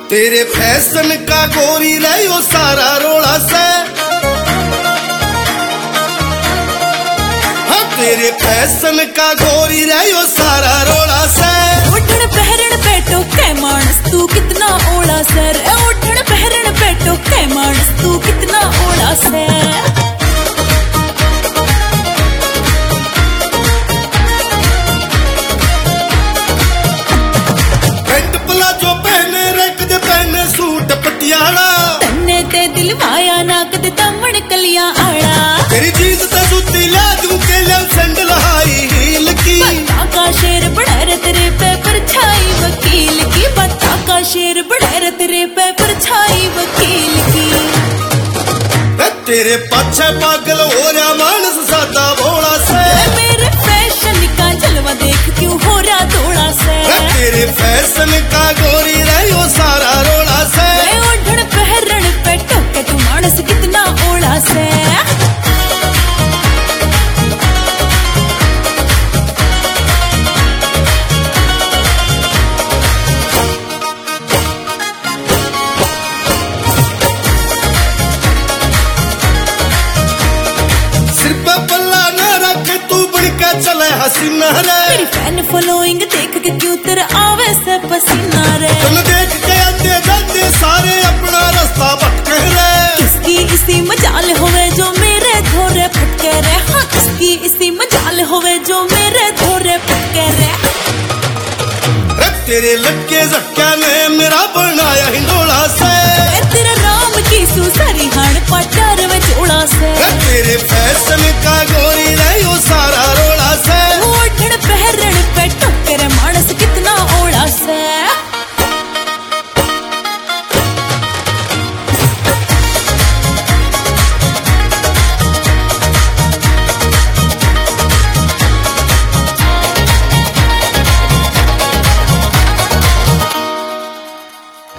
तेरे फैशन का गोरी रहो सारा रोड़ा से, हाँ तेरे फैशन का गोरी रहो सारा रोड़ा से। उठन पहरन पेटो कै मानस तू कितना ओला सर, उठन पहरन पेटो कै मानस तू कितना ओला से। सूट पटियाला तन्ने ते दिलवाया ना कदे तमण कलियां आड़ा, तेरी चीज ते जुत्ती ला दूं के लम सैंडल हाई हील की। बता का शेर बड़ा रे तेरे पे परछाई वकील की, बता का शेर बड़ा रे तेरे पे परछाई वकील की। तेरे पाछे पागल हो रहा मानस सादा भोला से, मेरे फैशन का जलवा देख क्यों हो रहा थोड़ा से। तेरे फैशन का गोरी रहो सारा रोड़ा से। उठन पहरन पे टोके तू मानस कितना ओला से। सिर पे पल्ला न रख तू बनके चले हसीना रे, तेरी फैन फॉलोइंग देख के क्यों तेरा आवे से पसीना रे। तुम देख के आते जाते सारे अपना रास्ता भटके रे। किसकी इसी मजाल होवे जो मेरे थोड़े फटके रे, हाँ किसकी इसी मजाल होवे जो मेरे थोड़े फटके रे। तेरे लटके झटके ने मेरा बनाया हिंडोला से, तेरा राम की सुसरी